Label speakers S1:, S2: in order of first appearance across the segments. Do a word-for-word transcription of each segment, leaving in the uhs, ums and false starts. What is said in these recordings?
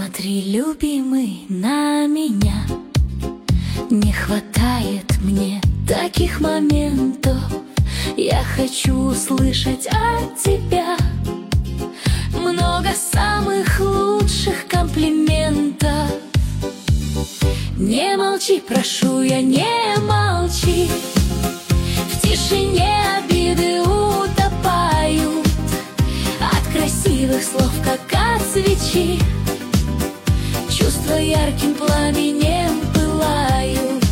S1: Посмотри, любимый, на меня. Не хватает мне таких моментов. Я хочу услышать от тебя много самых лучших комплиментов. Не молчи, прошу я, не молчи. В тишине обиды утопают от красивых слов, как от свечи. Чувства ярким пламенем пылают.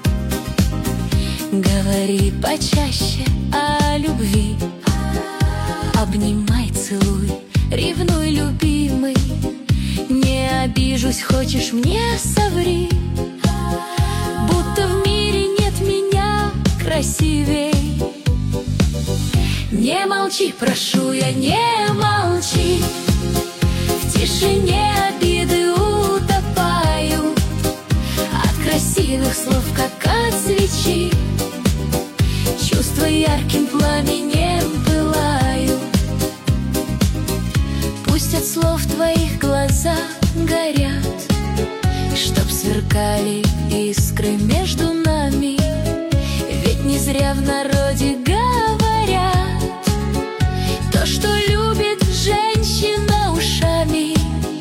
S1: Говори почаще о любви. Обнимай, целуй, ревнуй, любимый. Не обижусь, хочешь мне соври. Будто в мире нет меня красивей. Не молчи, прошу я, не молчи. В тишине обиды утопают от красивых слов, как от свечи. Чувства ярким пламенем пылают. Пусть от слов твоих глаза горят, чтоб сверкали искры между нами. Ведь не зря в народе говорят: то, что любит женщина ушами.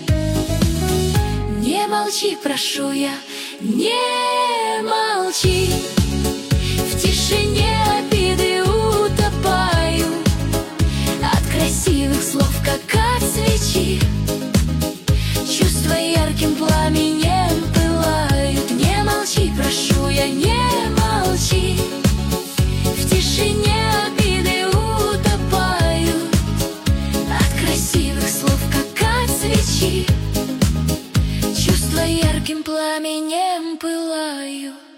S1: Не молчи, прошу я, не молчи. В тишине обиды утопают от красивых слов, как от свечи. Чувства ярким пламенем пылают. Не молчи, прошу я, не молчи. В тишине обиды утопают от красивых слов, как от свечи. Чувства ярким пламенем пылают.